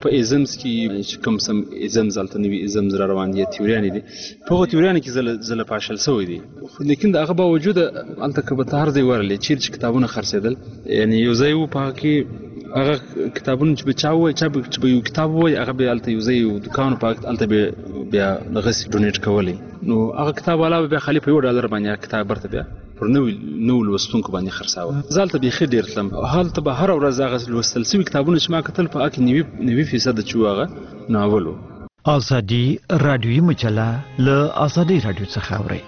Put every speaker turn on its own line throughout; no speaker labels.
په ایزمز کې چې کوم سم ایزمز هلته نوي ایزمز را روان دي تیوریانې دي په هغو تیوریانو کې زله پاشل سوی دي لیکن د هغه باوجود هلته که به ته هر ځای ورغلې چیرې چې کتابونه خرڅېدل یعنې یو ځای و په هغه کې هغه کتابونه چې به چا ووایي چې به یو کتاب ووایي هغه به هلته یو ځای یو دوکان په هلته به بیا دغسې ډونیټ کولی نو هغه کتاب والا به بیا خالي په $1 باندې کتاب برته بیا پر نوو لوستونکو باندې خرڅاوه زه هلته بیخي ډېر تلم هلته به هره ورځ هغه لوستل سوي کتابونه چې ما کتل په هغه کې 90% چې و هغه ناول و.
ازادي رادیویي مجله له ازادي رادیو څخه اورئ.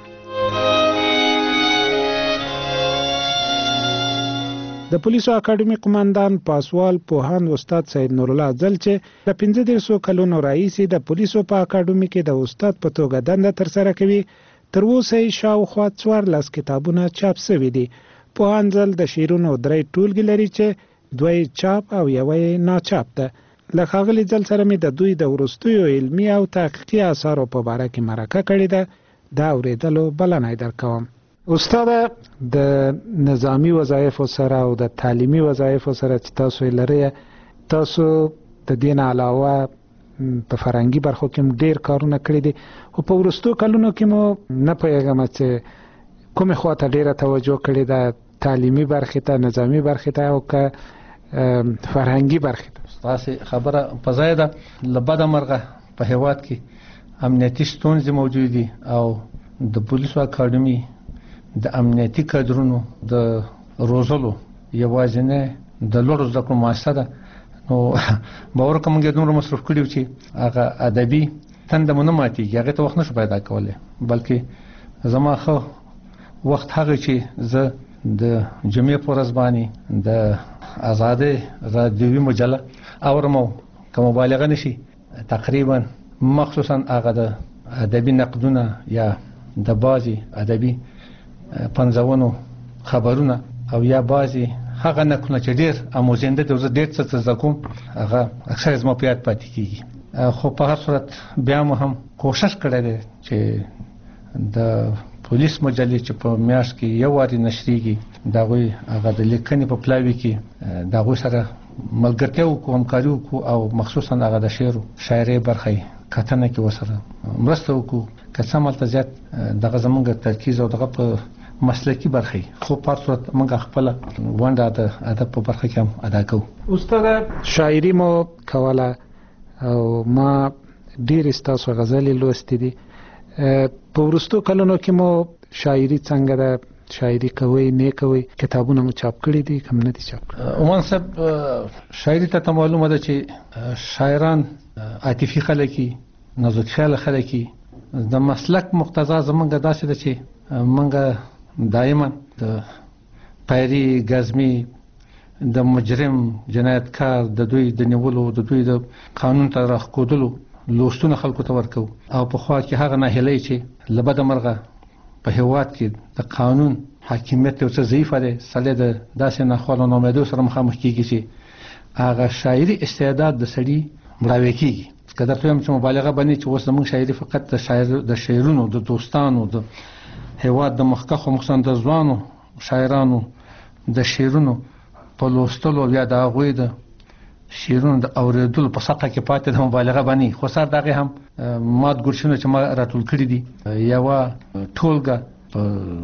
د پولیسو اکاډمي قوماندان پاسوال پوهاند استاد سید نورالله ځل چې د 15 کلونو راهیسې د پولیسو په اکاډمي کې د استاد په توګه دنده ترسره کوي تر اوسه یې شاوخوا 14 کتابونه چاپ شوي دي. پوهاند ځل د شعرونو 3 ټولګې لري چې 2 چاپ او 1 ناچاپ ده. له ښاغلي ځل سره مې د دوی د وروستیو علمي او تحقیقي اثارو په باره کې مرکه کړې ده. دا اورېدلو بلنه یې درکوم. استاد د نظامی وظایفو سره او د تعلیمي وظایفو سره چې تاسو یې لرئ تاسو د دې نه علاوه په فرهنګي برخو کې ډېر کارونه کړي دي او په وروستو کلونو کې مو نه پوهېږم چې کومې خواته ډېره توجه کړې ده تعلیمي برخې ته نظامي برخې ته او که فرهنګي برخې ته.
ستاسې خبره په ځای ده. له بده مرغه په هېواد کې امنیتي ستونزې موجود دي او د پولیسو اکاډمي د امنیتي کادرونو د روزلو یوازینی د لوړو زده کړو مؤسسه ده. نو باور کوم موږ دومره مصرف کړي چې هغه ادبي تنده مو نه ماتېږي هغې ته وخت نشو پیدا کولی بلکې زما ښه وخت هغه چې زه د جمعې په ورځ باندې د ازادۍ رادیوي مجله اورم او که مبالغه نشي تقریبا مخصوصا هغه د ادبي نقدونه یا د بعضې ادبي پنځونو خبرونه او یا بعضې هغه نقدونه چې ډېر اموزنده دي زه ډېر څه زده کوم هغه اکثر زما په یاد پاتې کېږي. خو په هر صورت بیا مو هم کوشش کړی دی چې د پولیس مجلې چې په میاشت کې یو وارې نشریږي د هغوی هغه د لیکنې په پلاوي کې د هغوی سره ملګرتیا وکړو همکاري وکړو او مخصوصا هغه د شعر و شاعرۍ برخه کتنه کې ورسره مرسته وکړو که څه همالته زیات دغه زمونږ ترکیز او دغه په مسلکي برخه خو په هر صورت موږ خپله ونډه د ادب په برخه کې هم ادا کوو.
استاده شاعري مو کوله او ما ډېرې ستاسو غزلې لوستې دي. په وروستو کلونو کې مو شاعري څنګه ده شاعري کوئ نه کوئ کتابونه مو چاپ کړي دي کم نه دي چاپ کړي؟
عمان صاحب شاعري ته معلومه ده چې شاعران عاطفي خلک دي نازک خیاله خلک دي. د مسلک مقتضا زمونږ داسې ده چې موږ دائما د پیري ګزمي د مجرم جنایتکار د دوی د نیولو د دوی د قانون ته راښکودلو لوستونه خلکو ته ورکو او په خوا کې هغه ناهیلۍ چې له بده مرغه په هېواد کې د قانون حاکمیت یو څه ضعیفه دی سړی د داسې ناخوالو ناامیدو سره مخامخ کېږي چې هغه شاعري استعداد د سړي مړاوی کېږي. که درته ویم چې مبالغه بني چې اوس زموږ شاعري فقط د شعرونو د دوستانو د هېواد د مخکښو مخصوصا د ځوانو شاعرانو د شعرونو په لوستلو یا د هغوی د شعرونو د اورېدلو په سطحه کې پاتې د مبالغه بني. خو سر د هغې هم مات ګرشونه چې ما راټول کړي دي یوه ټولګه په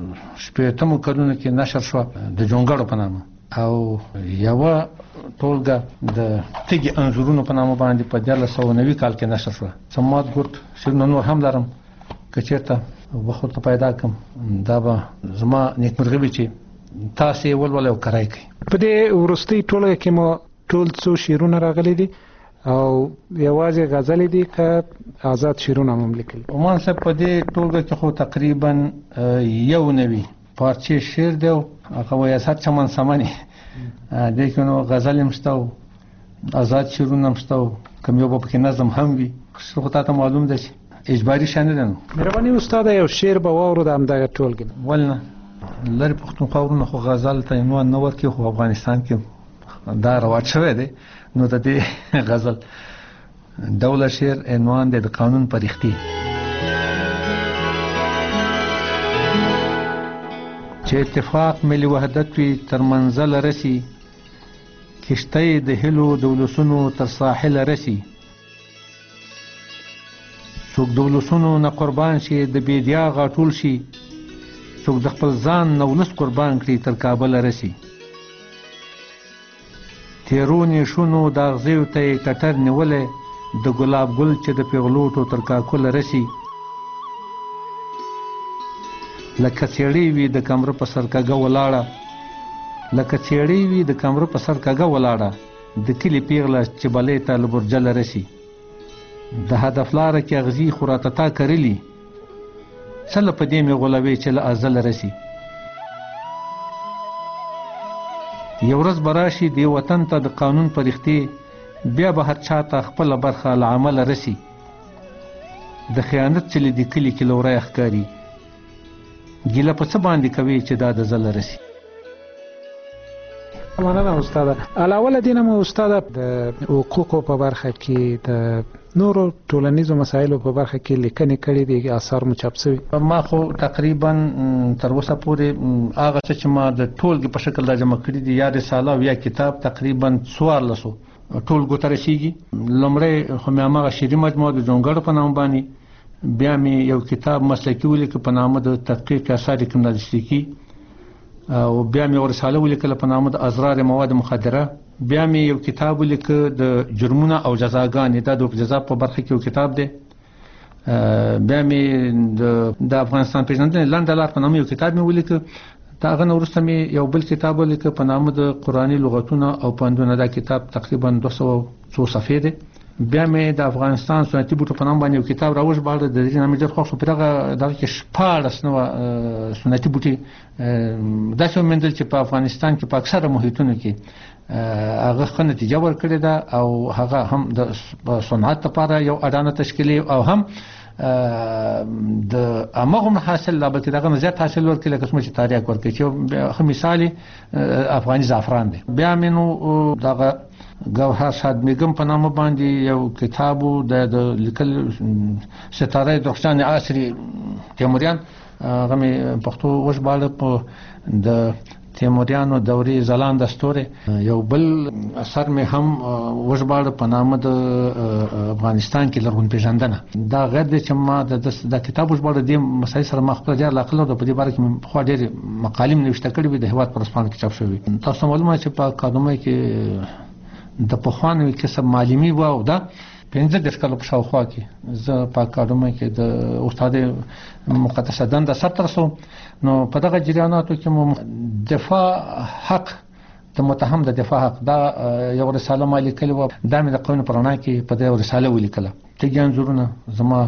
80 کلونو کې نشر شوه د جونګړو په نامه او یوه ټولګه د تږي انځورونو په نامه باندې په 1990 کال کې نشر شوه. څه مات ګرد شعرونه نور هم لرم که چېرته وخت ورته پیدا کړم دا به زما نیکمرغي وي چې تاسې یې ولولئ او کرای کړئ.
په دې وروستۍ ټولګه کې مو ټول څو شعرونه راغلي دي او یوازې غزلې دي که آزاد شعرونه هم لیکلي؟
عمان صاحب په دې ټولګه کې خو تقریبا 91 پارچې شعر دی او هغه وایي صد چمن سمنې دې کې نو غزل هم شته او آزاد شعرونه هم شته او کوم یو به پکې نظم هم وي. خو تا ته معلوم دی چې اجباري شی نه دی. نو
مهرباني استاده یو شعر به واورو د همدغه ټولګې نه.
ولنه لرې پښتونخوا ورونه خو غزل ته عنوان نه ورکړي خو افغانستان کې دا رواج شوی دی. نو د دې غزل ډوله شعر عنوان دی د قانون پریختي. چې اتفاق ملي وحدت وي تر منزل رسي کشتۍ د هلو د ولسونو تر ساحله رسي، څوک د ولسونو نه قربان شي د بیدیا غاټول شي، څوک د خپل ځان نه ولس قربان کړي تر کابله رسي. تیرو نیشونو د اغزیو ته یې ټټر نیولی، د ګلاب ګل چې د پیغلوټو تر کاکله رسي. لکه څېړۍ وي د کمره په سر کږه ولاړه، لکه څېړۍ وي د کمره په سر کږه ولاړه، د کلي پیغله چې بلې ته له برجله رسي. د هدف لاره کې اغزي خو راته تا کرلي، څه له په دې مې غولوي چې له ازله رسي. یو ورځ به راشي دې وطن ته د قانون پرښتې، بیا به هر چا ته خپله برخه له عمله رسي. د خیانت چلې د کلي کې له وریه ښکاري، ګیله په څه باندې کوي چې دا د زله رسي.
مننه استاده. علاوه له دې نه مو استاده د حقوقو په برخه کې د نورو ټولنیزو مسایلو په برخه کې لیکنې کړې دي، آثار مو چاپ شوي؟
ما خو تقریبا تر اوسه پورې هغه څه چې ما د ټولګې په شکل دا جمع کړي دي، یا رساله او یا کتاب، تقریبا 1400 ټولګو ته رسیږي. لومړی خو مې هماغه شعري مجموعه د جونګړو په نام باندې، بیا مې یو کتاب مسلکي ولیکه په نامه د تحقیق اثار کریمینالیستیکي، او بیا مې رساله ولیکله په نامه د ازرار مواد مخدره، بیا مې یو کتاب ولیکه د جرمونه او جزاګانې، دا د جزا په برخه کې یو کتاب دی. بیا مې د افغانستان پیژندنې لنډه لار په نامه یو کتاب مې ولیکه. د هغه نه وروسته مې یو بل کتاب ولیکه په نامه د قرآني لغتونه او پندونه، دا کتاب تقریبا 200 صفحې دی. بیا مې د افغانستان سنتي بوټو په نام باندې یو کتاب راوژباړه، د دې نامې ډېر خوښ شو. په دغه کې 14 سنتي بوټي داسې وموندل چې په افغانستان کې په اکثره محیطونو کې هغه ښه نتیجه ورکړې ده، او هغه هم د صنعت لپاره یو اډانه تشکیلي، او هم د هماغومره حاصل لا بلکې دغه نه زیات حاصل ورکړي لکه څومره چې تاریخ ورکړي، چې ښه مثال افغاني زعفران دی. بیا مې نو دغه ګوهر شاد میګم په نامه باندې یو کتاب د لیکل ستاره درخشان عصري تیموریان، هغه مې پښتو وژباړه په د تیموریانو دورې ځلانده ستوري. یو بل اثر مې هم وژباړه په نامه د افغانستان کې لرغون پیژندنه. دا غیر دی چې ما د کتاب وژباړه دې مسایل سره ما خپله ډېره علاقه لرله، په دې باره کې مې پخوا ډېرې مقالې مې نوشته کړې وې، د هېواد په ورځپاڼو کې چاپ شوي. تاسو معلومه چې په اکاډمۍ کې د پخواني کسب معلمي و، او دا 15 کاله په شاوخوا کې زه په اکاډمۍ کې د استاد مقدسه دنده سرته رسوم. نو په دغه جریاناتو کې مو دفاع حق، د متهم د دفاع حق، دا یو رساله ما لیکلې وه. دا مې د قانون په رڼا کې په دې رساله ولیکله. تږي انځورونه زما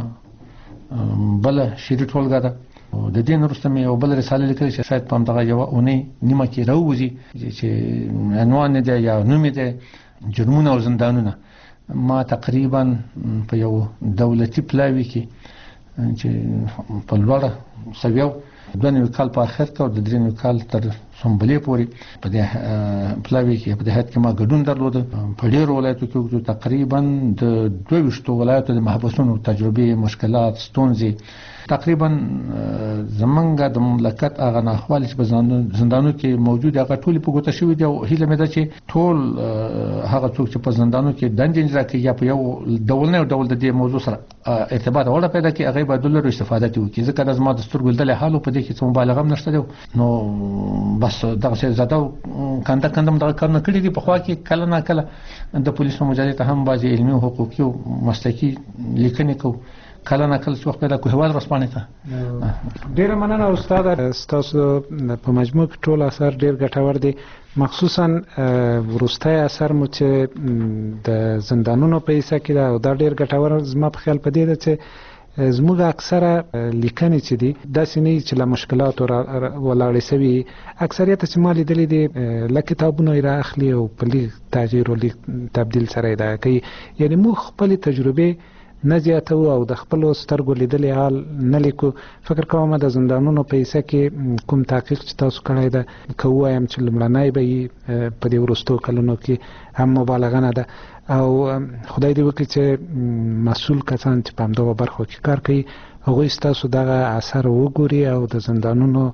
بله شعري ټولګه ده. د دې نه وروسته مې یو بل رساله لیکلې چې شاید په همدغه یوه اونۍ نیمه کې راووځي، چې عنوان یې دی یا نوم یې دی جرمونه او زندانونه. ما تقریبا په یو دولتي پلاوي کې چې په لوړه سویو 92 کال په اخر کې او د 93 کال تر سنبلې پورې په دې پلاوي کې په دې هیات کې ما ګډون درلود. په ډېرو ولایتو کې تقریبا د 22 ولایتو د محبسونو تجربې، مشکلات، ستونزې، تقریبا زمونږ د مملکت هغه ناخوالې چې په زندانو کې موجود هغه ټولې په ګوته شوي دي، او هیله مې ده چې ټول هغه څوک چې په زندانو کې دندې اجرا کوي یا په یو ډول نه ډول د دې موضوع سره ارتباط وړه پیدا کړي، هغه به د لرو استفاده وکړي. ځکه د زما د سترګو لیدلې حال په دې کې څه مبالغه هم نشته دی. نو بس دغه څه زده کنده دغه کارونه کړي دي. پخوا کې کله نه کله د پولیسو مجلې ته هم بعضې علمي او حقوقي او مسلکي لیکنې کوو، کله نه کله چې وخت پیدا کوو هېواد ورځپاڼې ته.
ډېره مننه استاده. ستاسو په مجموع کې ټول اثر ډېر ګټور دي، مخصوصا وروستی اثر مو چې د زندانونو په حصه کې ده، او دا ډېر ګټور زما په خیال په دې ده چې زموږ اکثره لیکنې چې دي داسې نه چې له مشکلاتو ولاړې شوي، اکثریت چې ما لیدلې دي له کتابونو یې رااخلي او په لیک تغییر او لیک تبدیل سره یې دغه کوي. یعنې موږ خپلې تجربې نه زیاتوو او د خپلو سترګو لیدلې حال نه لیکو. فکر کوم د زندانونو په حصه کې کوم تحقیق چې تاسو کړی ده، که ووایم چې لومړنی به یې په دې وروستو کلونو کې هم مبالغه نه ده، او خدای دې وکړي چې مسؤل کسان چې په همدغو برخو کې کار کوي هغوی ستاسو دغه اثر وګوري او د زندانونو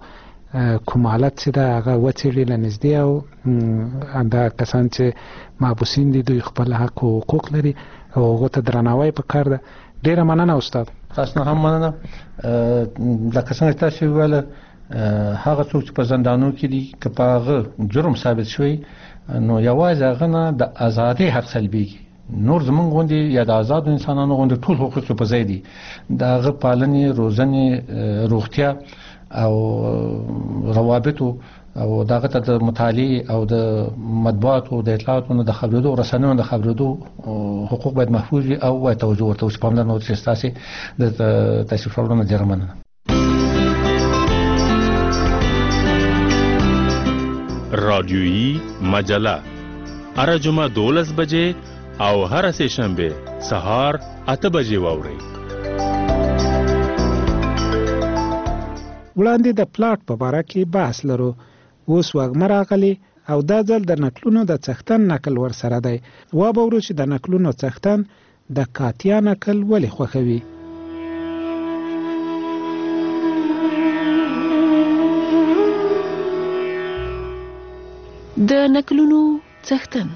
کوم حالت چې دا هغه وڅېړي له نږدې او دا کسان چې محبوسین دي دوی خپل حق او حقوق لري او هغو ته درناوی پکار ده. ډېره مننه استاد.
تاسو نه هم مننه. لکه څنګه تاسو ویل هغه څوک چې په زندانونو کې دي که په هغه جرم ثابت شوی نو یوازې هغه نه د ازادۍ حق سلبېږي. نور زمونږ غوندې یا د آزادو انسانانو غوندې ټول حقوق په ځای دي. د هغه پالنې، روزنې، روغتیا او روابطو او دغه ته د مطالعې او د مطبوعاتو د اطلاعاتو د خبرېدو رسنیو د خبرېدو حقوق باید محفوظ وي او باید توجه ورته وشي. پاملرنه وشي. تاسو د تشریف راوړنې ډېره مننه.
رادیویی مجله هر جمعه 12 بجې او هر سه شنبه سهار 8 بجې واورئ.
وړاندې د پلاټ په اړه کې بحث لرو. اوس وګمر راغلی او دا ځل د نقلونو د څښتن نقل ور سره دی. و به ورو چې د نقلونو څښتن د کاتیا نقل ولې خوښوي.
د نقلونو څښتن.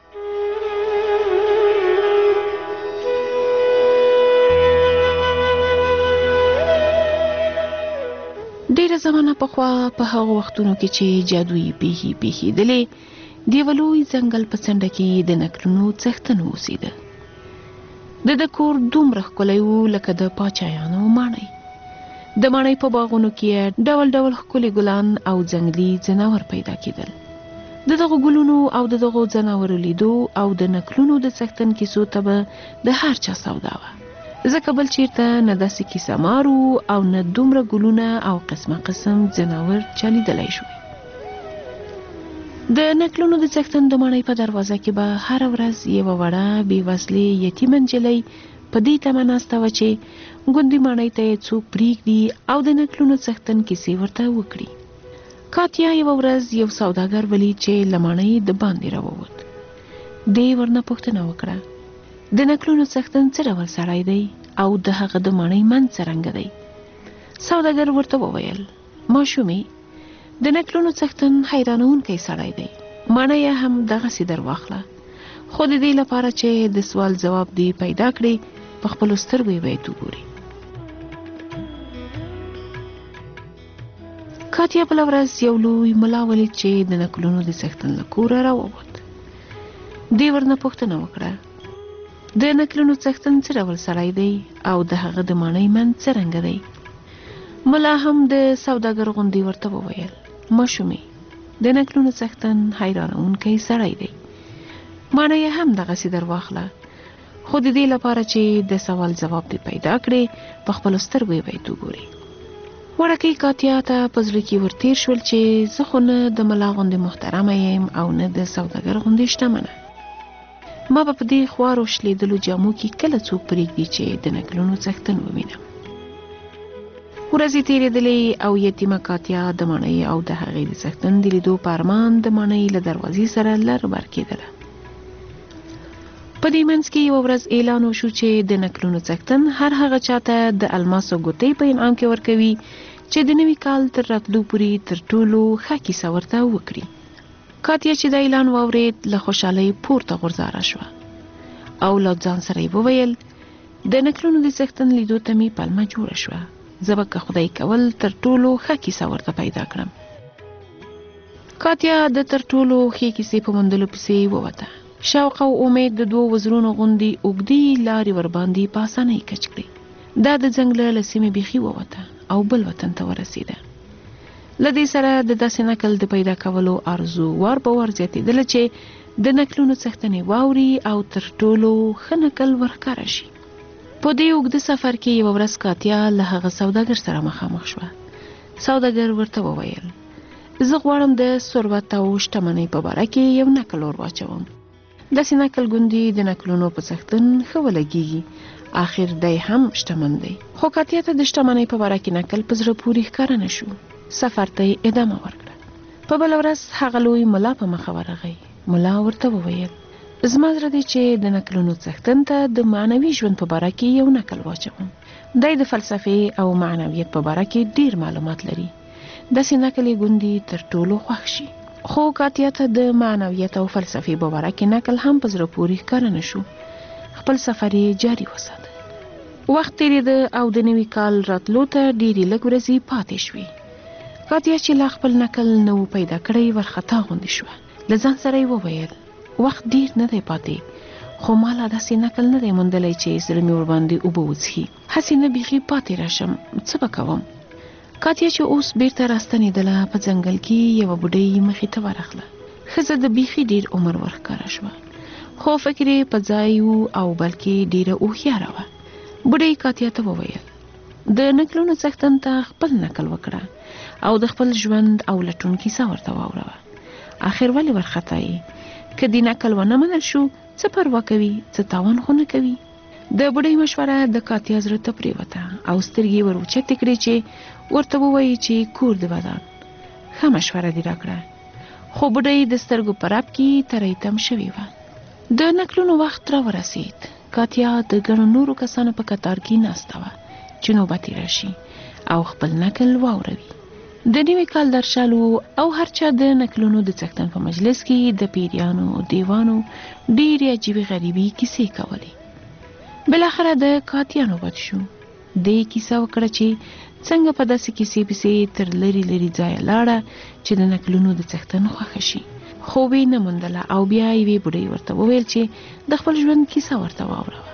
ډیره زمانه پخوا په هغه وختونو کې چې جادویي پیښې دلې دیولوی ځنګل په څنډه کې د نقلونو څښتن اوسېده. د کور دومره ښکلی و لکه د پاچایانو ماڼۍ. د ماڼۍ په باغونو کې ډول ډول ښکلي ګلان او ځنګلي ځناور پیدا کېدل. د دغو ګلونو او د دغو ځناورو لیدو او د نقلونو د څښتن کیسو ته به د هر چا سودا وه. ځکه بل چیرته نه داسې کیسه مارو او نه دومره ګلونه او قسمه قسم ځناور چا لیدلی شوی. د نقلونو د څښتن د ماڼۍ په دروازه کې به هره ورځ یوه وړه بې وسلې یتیمه نجلۍ په دې تمه ناسته وه چې ګوندې ماڼۍ ته یې څوک پرېږدي او د نقلونو څښتن کیسې ورته وکړي. کاتیا یوه ورځ یو سوداګر ولید چې له ماڼۍ د باندې راووت. دې ورنه پوښتنه وکړه د نقلونو څښتن څه ډول سړی دی او د هغه د ماڼۍ منځ څرنګه دی. سوداګر ورته وویل ماشومې د نقلونو څښتن حیرانونکی سړی دی. ماڼۍ یې هم دغسې در واخله خو د دې لپاره چې د سوال ځواب دې پیدا کړي په خپلو سترګو یې باید وګوري. کاتیا بله ورځ یو لوی ملا ولید چې د نقلونو د څښتن له کوره راووت. دې ورنه پوښتنه وکړه د نقلونو څښتن څه ډول سړی دی او د هغه د ماڼۍ منځ څرنګه دی. ملا هم د سوداګر غوندې ورته وویل ماشومې د نقلونو څښتن حیرانونکی سړی دی. ماڼۍ یې هم دغسې در واخله خو د دې لپاره چې د سوال ځواب دې پیدا کړې په خپلو سترګو یې باید وګوري. وړکۍ کاتیا ته په زړه کې ورتېر شول چې زه خو نه د ملا غوندې محترمه یم او نه د سوداګر غوندې شتمنه. ما به په دې خوارو شلیدلو جامو کې کله څوک پرېږدي چې د نقلونو څښتن ووینم. ورځې تېرېدلې او یتیمه کاتیا د ماڼۍ او د هغې د څښتن د لیدو په ارمان د ماڼۍ له دروازې سره لر بر کېدله. په دې منځ کې یوه ورځ اعلان وشو چې د نقلونو څښتن هر هغه چاته د الماسو ګوتې په انعام کې ورکوي چې د نوي کال تر راتلو پورې تر ټولو ښه کیسه ورته وکړي. کاتیا چې د اعلان واورېد له خوشحالۍ پورته غورځاره شوه او له ځان سره یې وویل د نقلونو د څښتن لیدو ته مې پلمه جوړه شوه. زه به که خدای کول تر ټولو ښه کیسه ورته پیدا کړم. کاتیا د تر ټولو ښې کیسې په موندلو پسې ووته. شوق او امید د دوو وزرونو غوندې اوږدې لارې ورباندې په اسانۍ کچ کړې. دا د ځنګله له سیمې بیخي ووته او بل وطن ته ورسېده. له دې سره د داسې نقل د پیدا کولو آرزو وار په وار زیاتېدله چې د نقلونو څښتنې واوري او تر ټولو ښه نقل ورښکاره شي. په دې اوږده سفر کې یوه ورځ کاتیا له هغه سوداګر سره مخامخ شوه. سوداګر ورته وویل زه غواړم د ثروت او شتمنۍ په باره کې یو نقل ور واچوم. داسې نقل ګوندې د نقلونو په څښتن ښه ولګېږي. آخر دی هم شتمن دی. خو کاتیا ته د شتمنۍ په باره کې نقل په زړه پورې ښکاره نه شو. سفر ته یې ادامه ورکړه. په بله ورځ هغه لوی ملا په مخه ورغی. ملا ورته وویل زما زړه دی چې د نقلونو څښتن ته د معنوي ژوند په باره کې یو نقل واچوم. دی د فلسفې او معنویت په باره کې ډیر معلومات لري. داسې نقلي ګوندي تر ټولو خوښ شي. خو کاتیا ته د معنویت او فلسفي باور کې نقل هم په زړه پورې ښکاره نه شو. خپل سفر یې جاري وساته. وخت تېرېده او د نوي کال راتلو ته ډېرې لږ ورځې پاتې شوې. کاتیا چې لا خپل نقل نه و پیدا کړی ورخطا غوندې شوه. له ځان سره یې وویل وخت ډېر نه دی پاتې، خو ما لا داسې نقل نه دی موندلی چې زړه مې ورباندې اوبه وڅښي. هسې نه بیخي پاتې راشم، څه به کوم. کاتیا چې اوس بیرته راستنېدله په ځنګل کې یوه بوډۍ مخې ته ورغله. ښځه د بیخي ډېر عمر ورښکاره شوه، خو فکر یې په ځای و او بلکې ډېره هوښیاره وه. بوډۍ کاتیا ته وویل د نکلونو څښتن ته خپل نکل وکړه او د خپل ژوند او لټون کیسه ورته واوروه. آخر ولې ورخطا یې؟ که دې نکل ونه منل شو څه پروا کوي، څه تاوان خو نه کوي. د بوډۍ مشوره د کاتیا زړه ته پرېوته او سترګې ور اوچتې کړې چې ورته ووایي چې کور دې ودان. ښه مشوره دې راکړه. خو بوډۍ د سترګو په رپ کې تری تم شوې وه. د نکلونو وخت را ورسېد. کاتیا د ګڼو نورو کسانو په کتار کې ناسته وه چې نوبت یې راشي او خپل نکل واوروي. د نوي کال درشل او هر چا د نکلونو د څښتن په مجلس کې د پیریانو او دیوانو ډېرې عجیبې غریبې کیسې کولې. بالاخره د کاتیا نوبت شو. دې کیسه وکړه چې څنګه په داسې کیسې پسې تر لرې لرې ځایه لاړه چې د نکلونو د څښتن خوښه شي. خو ویې نه موندله او بیا یوې بوډۍ ورته وویل چې د خپل ژوند کیسه ورته واوروه.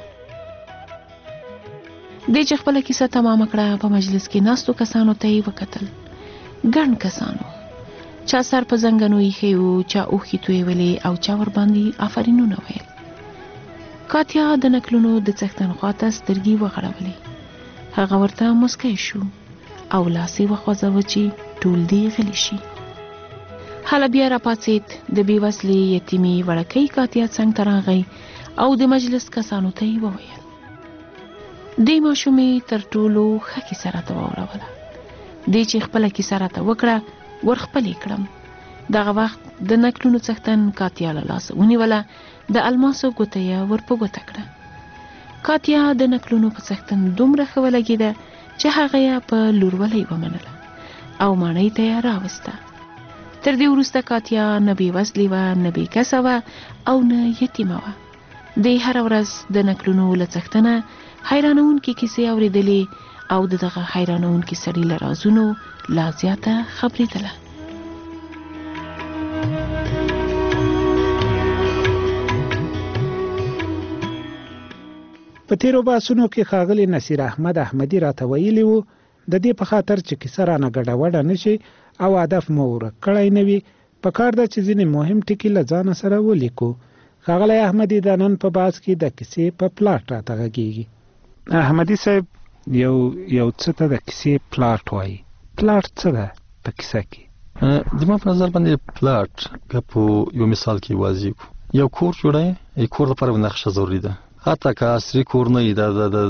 دې چې خپله کیسه تمامه کړه په مجلس کې ناستو کسانو ته یې وکتل. ګڼ کسانو، چا سر په زنګنو ایښی و، چا اوښکې تویولې او چا ورباندې آفرینونه ویل. کاتیا د نکلونو د څښتن خواته سترګې وغړولې. هغه ورته مسکی شو او لاس یې وخوځاوه چې ټول دې غلي شي. هله بیا راپاڅېد. د بې وسلې یتیمې وړکۍ کاتیا څنګ ته راغی او د مجلس کسانو ته یې وویل. دې ماشومې تر ټولو ښه کیسه راته واوروله. دې چې خپله کیسه راته وکړه ور خپلې کړم. دغه وخت د نکلونو څښتن کاتیا له لاسه ونیوله، د الماسو ګوته یې ور په ګوته کړه. کاتیا د نکلونو په څښتن دومره ښه ولګېده چې هغه یې په لورولۍ ومنله او ماڼۍ ته یې راوسته. تر دې وروسته کاتیا نه بې وسلې وه، نه بې کسه وه او نه یتیمه وه. دې هره ورځ د نکلونو له څښتنه حیرانوونکې کیسې اورېدلې او د دغه حیرانوونکي سړي له رازونو لا زیاته خبرېدله.
په تیرو بحثونو کې ښاغلي نصیر احمد احمدي راته ویلي وو د دې په خاطر چې کیسه رانه ګډوډه نه شي او هدف مو ورک کړی نه وي پکار ده چې ځینې مهم ټکي له ځانه سره ولیکو. ښاغلی احمدي د نن په بحث کې د کیسې په پلاټ راته غږېږي. احمدي صاحب یو څه ته د کیسې پلاټ وایي. پلاټ څه ده په کیسه کې؟
زما په نظر باندې پلاټ که په یو مثال کې واضح کو یو کور جوړوي. کور لپاره نقشه ضروري ده. حتی که عصري کور نه وي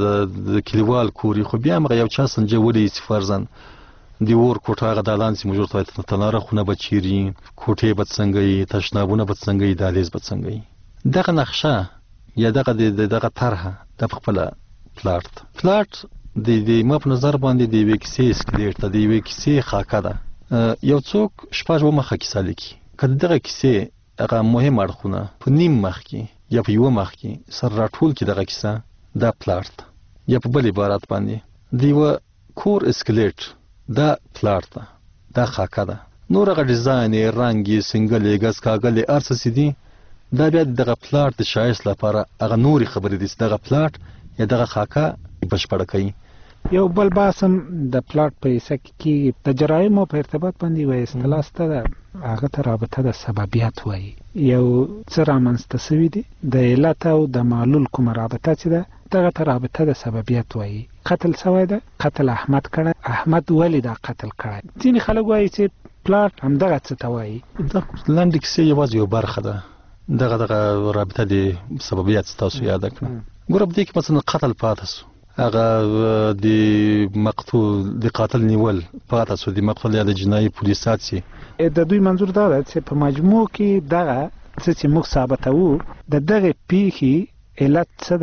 د کلیوال کور خو بیا هم یو چا سنجولی چې فرضاً د اور کوټه هغه دالان چې موږ ورته وایو تناره خونه به چیري، کوټې به څنګه وي، تشنابونه به څنګه وي، دهلیز به څنګه وي. دغه نقشه یا دغه طرحه د خپله پلاټ ده. پلاټ د ما په نظر باندې د یوې کیسې سکلیټ ده، د یوې کیسې خاکه ده. یو څوک شپږ مخه کیسه لیکي. که دغه کیسې هغه مهم اړخونه په نیم مخ کې یا په یوه مخ کې سر راټول کړي دغه کیسه، دا پلاټ ده. یا په بل عبارت باندې د یوه کور اسکلیټ دا پلاټ ده، دا خاکه ده. نور هغه ډیزاین یې، رنګ یې، سنګل یې، ګز کاغل یې، هر څه چې دي دا بیا دغه پلاټ د ښایست لپاره هغه نورې خبرې دي چې دغه پلاټ یا دغه خاکه بشپړه کوي.
یو بل بحث هم د پلاټ په حصه کې د جرایمو په ارتباط باندې یوه اصطلاح شته ده، هغه ته رابطه د سببیت وایي. یو څه رامنځته سوي دي، د علت او د معلول کومه رابطه چې ده دغه ته رابطه د سببیت وایي. قتل سوی ده، قتل احمد کړی، احمد ولې دا قتل کړی. ځینې خلک وایي چې پلاټ همدغه څه ته وایي.
د لنډې کیسې یوازې یو برخه ده. دغه رابطه د سببیت تاسو یاد کړه. ګوره په دې کې مثلا قتل پاتې سو، هغه د مقتول د قاتل نیول پاتې سو، د مقتول یا د جنایي پولیسات سي.
د دوی منظور دا ده چې په مجموع کې دغه څه چې موږ ثابتوو د دغه پیښې علت څه ده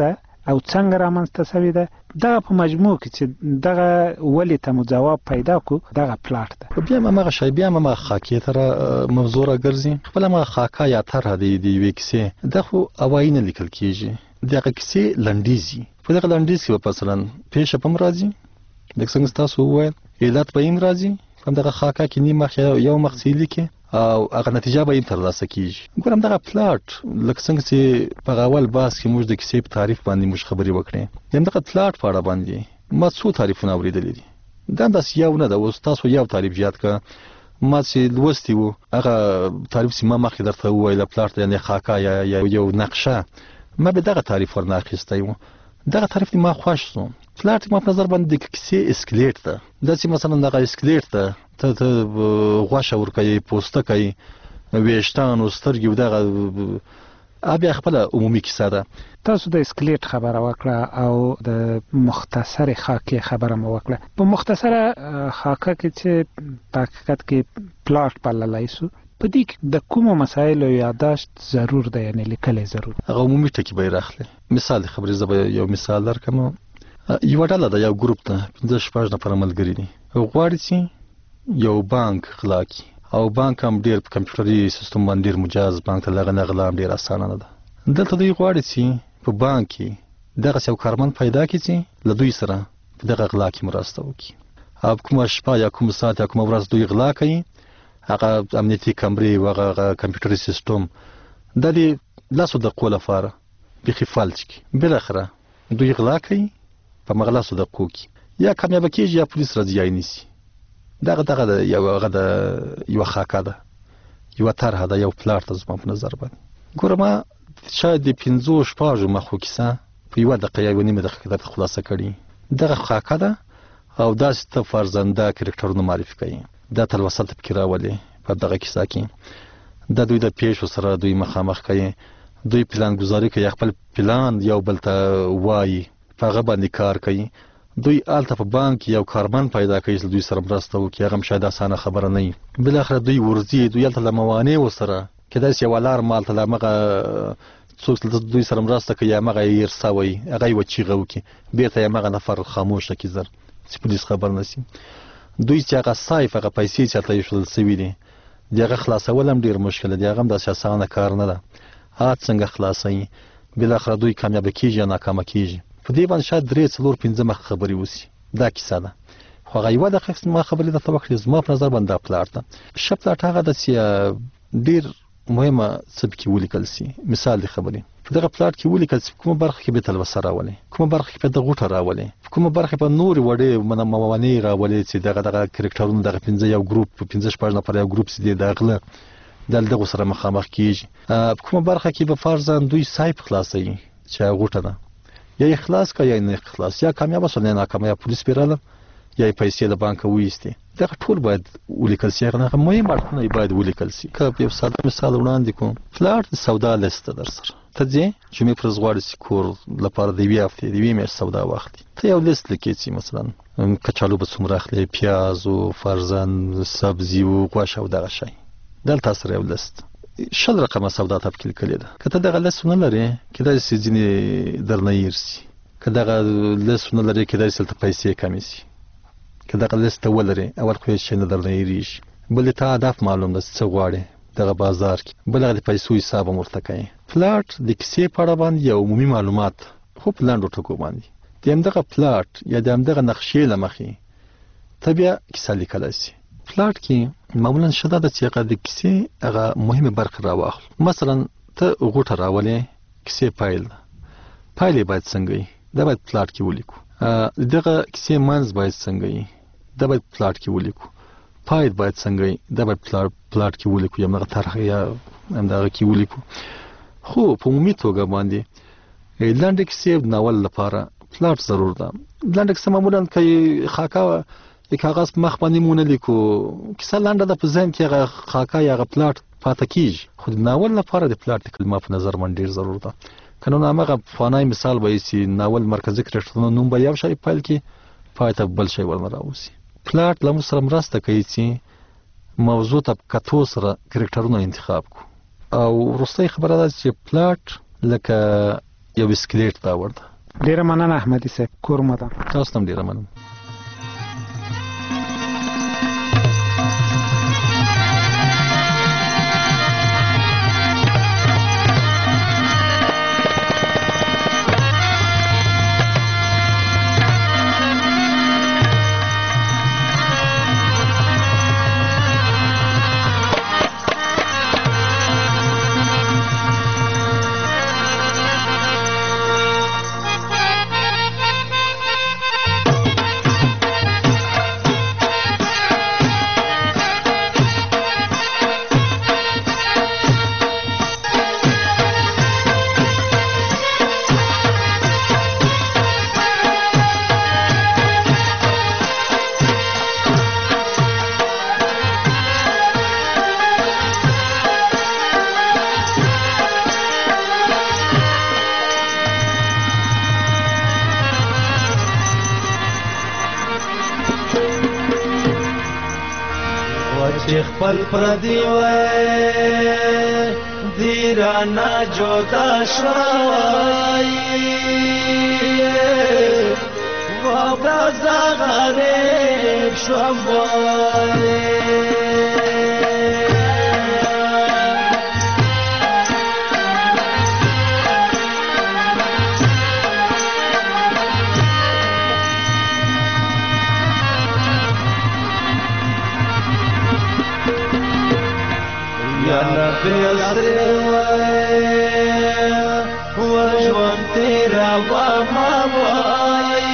او څنګه رامنځته شوې ده دغه په مجموع کې چې دغه ولې ته مو جواب پیدا کو دغه پلاټ ده
بیا ما شای بیا ما خاکې تر موضوع را ګرځي خپل ما خاکا یا تر دی وی کیسه دغه اواینه لیکل کیږي دغه کیسه لنډیزي په دغه لنډیز کې مثلا پیښه پم راځي د څنګه تاسو وایي علت به یم راځي هم دغه خاکا کې نیمه یو مخسیلی کې او هغه نتیجه به تر لاسه کیږي ګورم دغه پلاټ لکه څنګه چې په اول باس کې موږ د کیسې په تعریف باندې موږ خبرې وکړې یم دغه پلاټ په اړه باندې ما څو تعریفونه اوریدلې دي دا داس یو نه دا اوس تاسو یو تعریف زیات کا ما چې لوستي وو هغه تعریف چې ما مخکې درته وویل پلاټ یعنی خاکا یا یو نقشه ما به دغه تعریف ورناخیستی وو دغه تعریف ما خوښ شو پلاټ ما په نظر باندې د کیسې اسکلیټ ده دا چې مثلا دغه اسکلیټ ده ته غوښه ورکوي پوسته کوي ویشتان او سترګې دغه بیا خپل عمومي کیسه ده
تاسو د اسکلیټ خبره وکړه او د مختصر خاکې خبره مو وکړه په مختصره خاکه کې چې په حقیقت کې پلاټ بللای شو په دې کې د کومو مسایلو یاداشت ضرور ده یعنی لیکل ضرور
هغه عمومي ټکی به راخلي مثال خبرې زبې یو مثال درکم یو ډله ده یو ګروپ ده 15 نفر ملګري دي غواړي چې یو بانک غلا کی او بانک هم ډیر په کمپیوټري سیستم باندې ډیر مجاز بانک ته لغنه غلا ډیر اسانه نه ده دلته دوی غواړي چې په بانک کې دغه یو کارمن پیدا کړي چې له دوی سره په دغه غلا کې مرسته وکړي او کوم شپه یا کوم ساعت یا کوم ورځ دوی غلا کوي هغه امنیتي کمرې او هغه کمپیوټري سیستم د دې لاسو د قوله فاره بخي فالچ کی بل اخره دوی غلا کوي په مغلاسو د قوکی یا کامیاب کیږي یا پولیس راځي یا نیسي دغه یو خاکه ده یو طرح ده یو پلاټ زما په نظر باندې ګورم شاید د 15 شپږ مخو کیسه په یو دقیقه یو نیمه دقیقه د خلاصه کړي دغه خاکه ده او داسې ته فرزنده کریکټرونه معرفي کوي دا تل وسط فکر راولي په دغه کیسه کې د دوی د پیښو سره دوی مخامخ کوي دوی پلان گزاري کوي خپل پلان یو بل ته وایي هغه باندې کار کوي دوی آلته په بانک یو کارمن پیدا کوي چې دوی سره مرسته وکړي هغه شاید اسانه خبره نه وي بل اخر دوی ورځي دوی آلته لموانه وسره کله چې ولار مال ته لمغه څوک دوی سره مرسته کوي هغه یې رسوي هغه وچیغه وکړي بیرته هغه نفر خاموشه کی زر چې پولیس خبر نشي دوی چې هغه صایف هغه پیسې چې ته یې شول سوي دي دغه خلاصول هم ډیر مشکل دی هغه د اساسانه کار نه ده هات څنګه خلاصي بل اخر دوی کامیاب کیږي یا ناکام کیږي په دې باندې شاید 3-4-5 مخ خبري وسی دا کیسه ده خو غیوه د خصم ما خبرې د توقع زما په نظر باندې پلاټ ده شپلاټ هغه د ډیر مهمه سبکی ولیکل سي مثال دی خبري په دغه پلاټ کې ولیکل سي کومه برخه کې به تل وسره راولي کومه برخه کې په دغه غوټه راولي کومه برخه په نور وړي مواني راولي چې دغه کریکټرونه دغه 15 یو ګروپ 15 پاج نفر یو ګروپ سي دغه دغه سره مخامخ کیږي کومه برخه کې به فرضاً دوی سایپ خلاصي چې غوټه ده یا اخلاص کا یا نه اخلاص یا کامیاب شول نه ناکام یا پولیس پیراله یا پیسې د بانک وېستي دا ټول باید ولیکل شي هغه مهم اړخونه باید ولیکل شي که په ساده مثال وړاندې کوم فلارت سودا لیست در سره ته ځې چې مې پر زغوړ سکور لپاره دی وی هفته دی مې سودا وخت ته یو لیست لیکې چې مثلا کچالو به څومره اخلي پیاز او فرزن سبزی او غوښه او دغه شی دلته سره یو لیست شل رقمه سودا تفکیل کړی ده کته دغه لسونه لري کله چې ځینې درنه یرسي کله دغه لسونه لري کله چې ته پیسې کمی سي کله دغه لست ولري اول خو یې شنه درنه یریش بل ته هدف معلوم ده څه غواړي دغه بازار کې بل د پیسو حساب مرته کوي پلاټ د کیسې په اړه باندې یو عمومي معلومات خو پلان ټکو باندې دغه پلاټ یا دغه نقشې لمخې طبيعه کیسه لیکل شي پلاټ کې معمولا شته د چې د کیسې هغه مهمه برخه راوخل مثلا ته غوټه راولې کیسې پایل باید څنګه وي دا باید پلاټ کې ولیکو دغه کیسې منځ باید څنګه وي دا باید پلاټ کې ولیکو پایل باید څنګه وي دا باید پلاټ کې ولیکو یا موږ طرح یا همدغه کې ولیکو خو په عمومي توګه باندې لاندې کیسې ناول لپاره پلاټ ضرور ده لاندې کیسه معمولا کوي خاکا د کاغذ مخ باندې مونږ لیکو کیسه لاندې د په ذهن کې هغه خاکا یا پلاټ پاتې کیږي خو د ناول لپاره د پلاټ کلمه په نظر باندې ډیر ضرور ده کنه هغه فانای مثال به سي ناول مرکزی کریکټرونو نوم به یو شی پایل کې پاتې بل شی ورنه راوسی پلاټ لمو سره مرسته کوي چې موضوع ته کتو سره کریکټرونو انتخاب کو او وروستۍ خبره ده چې پلاټ لکه یو اسکلیټ دا ورته
ډیره مننه احمدي صاحب، کور مو ده.
تاسو هم ډیره مننه.
خپل پردی وای دیرانا جودا شوای وابرازا غریب شوای Piastre wa jwan tera wa mawai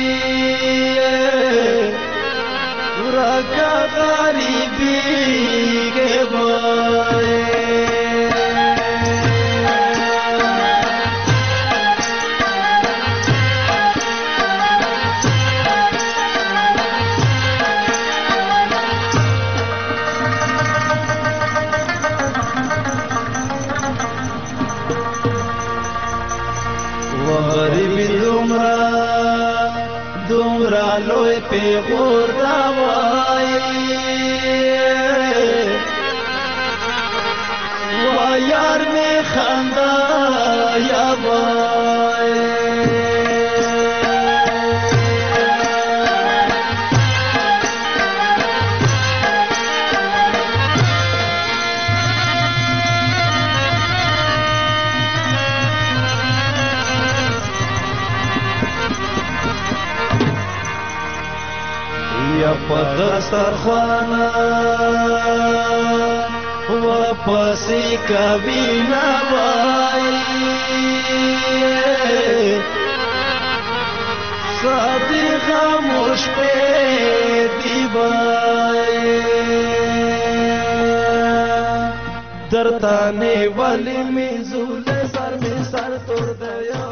raka garibi ke boy دومره لوی پیغور دا وای و یار می خندا یا وای یا پدر سرخوانا و پسی کبھی نوائی سادی خاموش پہ دیوائی درتانے والی میزول سر میں سر توڑ دیا